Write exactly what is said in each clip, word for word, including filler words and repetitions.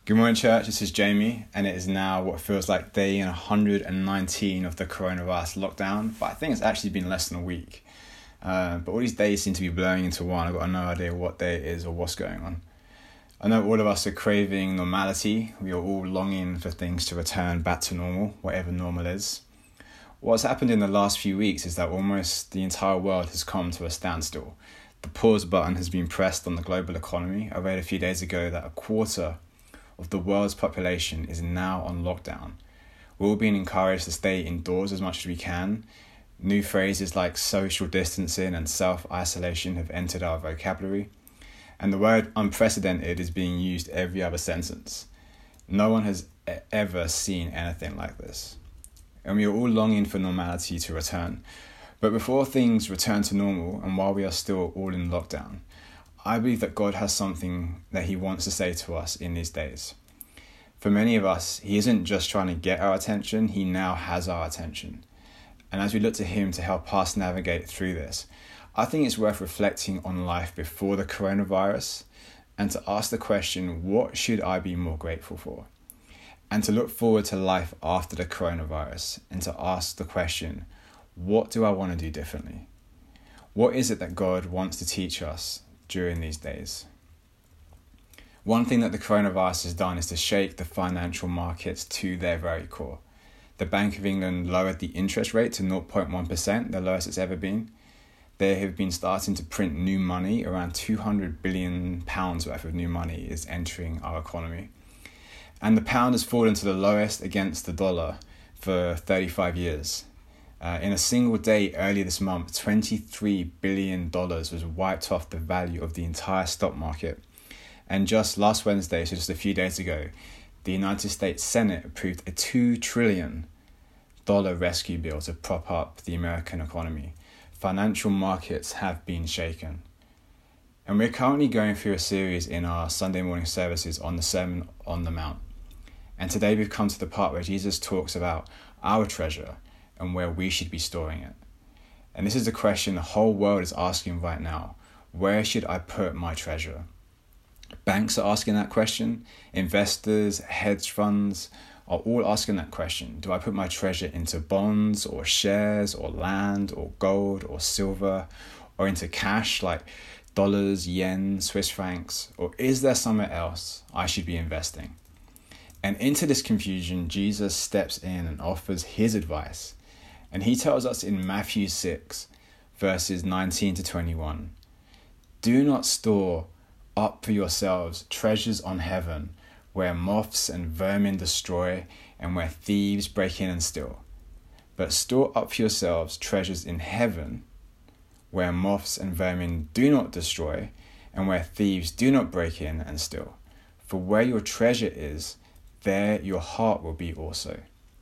Good morning, church. This is Jamie, and it is now what feels like day one hundred nineteen of the coronavirus lockdown, but I think it's actually been less than a week. Uh, but all these days seem to be blurring into one. I've got no idea what day it is or what's going on. I know all of us are craving normality. We are all longing for things to return back to normal, whatever normal is. What's happened in the last few weeks is that almost the entire world has come to a standstill. The pause button has been pressed on the global economy. I read a few days ago that a quarter of the world's population is now on lockdown. We're all being encouraged to stay indoors as much as we can. New phrases like social distancing and self-isolation have entered our vocabulary. And the word unprecedented is being used every other sentence. No one has e- ever seen anything like this. And we are all longing for normality to return. But before things return to normal, and while we are still all in lockdown, I believe that God has something that he wants to say to us in these days. For many of us, he isn't just trying to get our attention, he now has our attention. And as we look to him to help us navigate through this, I think it's worth reflecting on life before the coronavirus and to ask the question, what should I be more grateful for? And to look forward to life after the coronavirus and to ask the question, what do I want to do differently? What is it that God wants to teach us during these days? One thing that the coronavirus has done is to shake the financial markets to their very core. The Bank of England lowered the interest rate to zero point one percent, the lowest it's ever been. They have been starting to print new money. Around two hundred billion pounds worth of new money is entering our economy. And the pound has fallen to the lowest against the dollar for thirty-five years. Uh, in a single day earlier this month, twenty-three billion dollars was wiped off the value of the entire stock market. And just last Wednesday, so just a few days ago, the United States Senate approved a two trillion dollars rescue bill to prop up the American economy. Financial markets have been shaken. And we're currently going through a series in our Sunday morning services on the Sermon on the Mount. And today we've come to the part where Jesus talks about our treasure and where we should be storing it. And this is the question the whole world is asking right now. Where should I put my treasure? Banks are asking that question. Investors, hedge funds are all asking that question. Do I put my treasure into bonds or shares or land or gold or silver or into cash like dollars, yen, Swiss francs? Or is there somewhere else I should be investing? And into this confusion, Jesus steps in and offers his advice. And he tells us in Matthew six, verses nineteen to twenty-one, do not store up for yourselves treasures on heaven, where moths and vermin destroy and where thieves break in and steal. But store up for yourselves treasures in heaven, where moths and vermin do not destroy and where thieves do not break in and steal. For where your treasure is, there your heart will be also.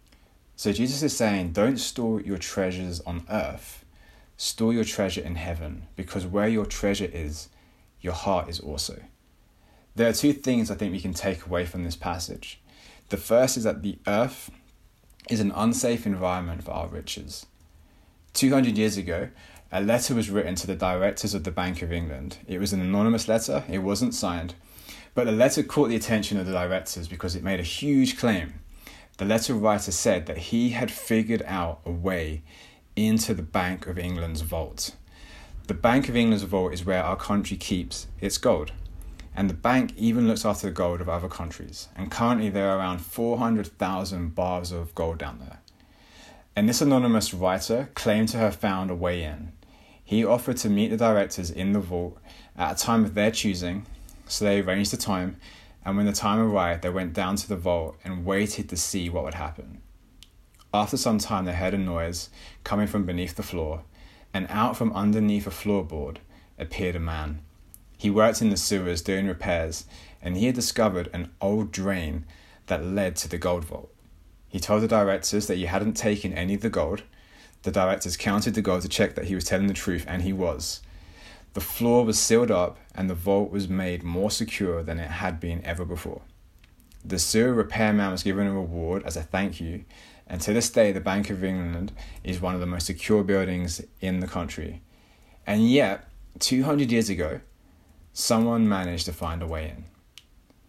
So Jesus is saying, don't store your treasures on earth, store your treasure in heaven, because where your treasure is, your heart is also. There are two things I think we can take away from this passage. The first is that the earth is an unsafe environment for our riches. two hundred years ago, a letter was written to the directors of the Bank of England. It was an anonymous letter, it wasn't signed, but the letter caught the attention of the directors because it made a huge claim. The letter writer said that he had figured out a way into the Bank of England's vault. The Bank of England's vault is where our country keeps its gold. And the bank even looks after the gold of other countries. And currently there are around four hundred thousand bars of gold down there. And this anonymous writer claimed to have found a way in. He offered to meet the directors in the vault at a time of their choosing. So they arranged the time. And when the time arrived, they went down to the vault and waited to see what would happen. After some time, they heard a noise coming from beneath the floor. And out from underneath a floorboard appeared a man. He worked in the sewers doing repairs, and he had discovered an old drain that led to the gold vault. He told the directors that he hadn't taken any of the gold. The directors counted the gold to check that he was telling the truth, and he was. The floor was sealed up, and the vault was made more secure than it had been ever before. The sewer repairman was given a reward as a thank you, and to this day the Bank of England is one of the most secure buildings in the country. And yet, two hundred years ago, someone managed to find a way in.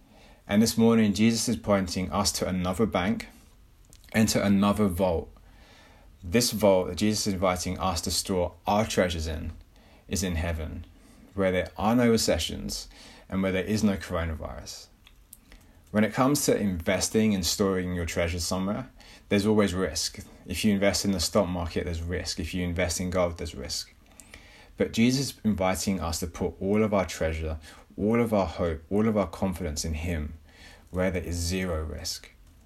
And this morning, Jesus is pointing us to another bank and to another vault. This vault that Jesus is inviting us to store our treasures in is in heaven, where there are no recessions and where there is no coronavirus. When it comes to investing and storing your treasures somewhere, there's always risk. If you invest in the stock market, there's risk. If you invest in gold, there's risk. But Jesus is inviting us to put all of our treasure, all of our hope, all of our confidence in him, where there is zero risk.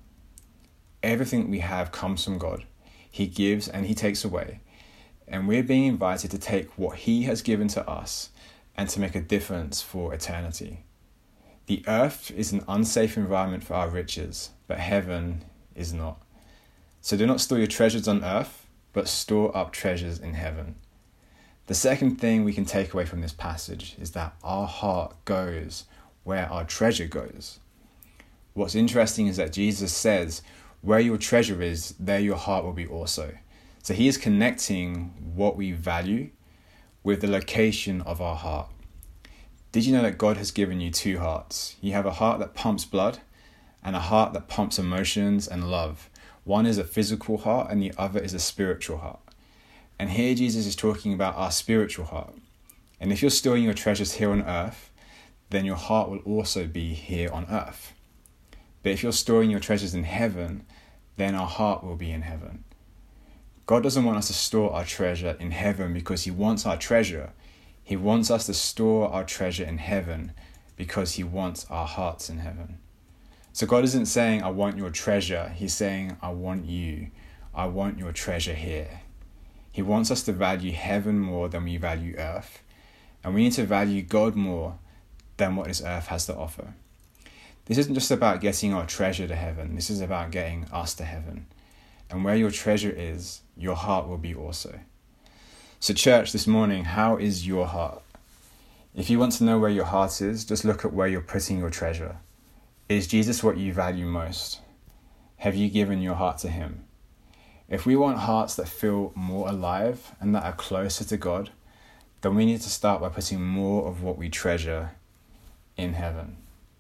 Everything we have comes from God. He gives and he takes away. And we're being invited to take what he has given to us and to make a difference for eternity. The earth is an unsafe environment for our riches, but heaven is not. So do not store your treasures on earth, but store up treasures in heaven. The second thing we can take away from this passage is that our heart goes where our treasure goes. What's interesting is that Jesus says, where your treasure is, there your heart will be also. So he is connecting what we value with the location of our heart. Did you know that God has given you two hearts? You have a heart that pumps blood and a heart that pumps emotions and love. One is a physical heart and the other is a spiritual heart. And here Jesus is talking about our spiritual heart. And if you're storing your treasures here on earth, then your heart will also be here on earth. But if you're storing your treasures in heaven, then our heart will be in heaven. God doesn't want us to store our treasure in heaven because he wants our treasure. He wants us to store our treasure in heaven because he wants our hearts in heaven. So God isn't saying, I want your treasure. He's saying, I want you. I want your treasure here. He wants us to value heaven more than we value earth. And we need to value God more than what this earth has to offer. This isn't just about getting our treasure to heaven. This is about getting us to heaven. And where your treasure is, your heart will be also. So church, this morning, how is your heart? If you want to know where your heart is, just look at where you're putting your treasure. Is Jesus what you value most? Have you given your heart to him? If we want hearts that feel more alive and that are closer to God, then we need to start by putting more of what we treasure in heaven.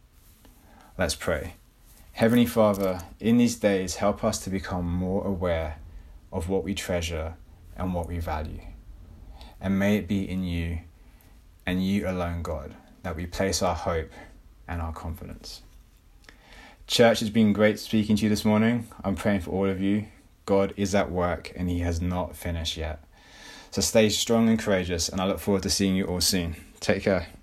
Let's pray. Heavenly Father, in these days, help us to become more aware of what we treasure and what we value. And may it be in you and you alone, God, that we place our hope and our confidence. Church, it's been great speaking to you this morning. I'm praying for all of you. God is at work and he has not finished yet. So stay strong and courageous, and I look forward to seeing you all soon. Take care.